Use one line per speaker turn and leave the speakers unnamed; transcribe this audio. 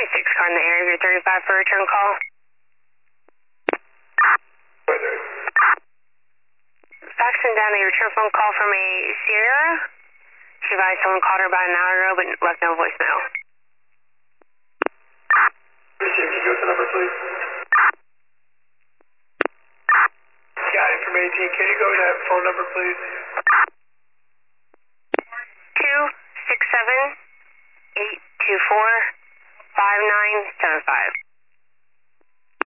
26 car in the area, you're 35 for a return call. Faxing down a return phone call from a Sierra. She advised someone called her about an hour ago but left no voicemail.
Can you go to the number, please? Got it from 18. Can you go to that phone number, please?